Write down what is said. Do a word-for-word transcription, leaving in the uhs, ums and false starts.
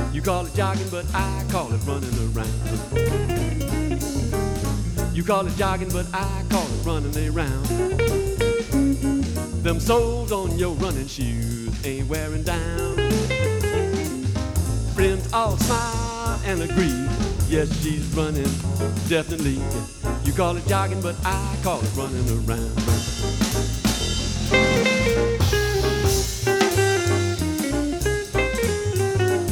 You call it jogging, but I call it running around. You call it jogging, but I call it running around. Them soles on your running shoes ain't wearing down. Friends all smile and agree. Yes, she's running, definitely. You call it jogging, but I call it running around.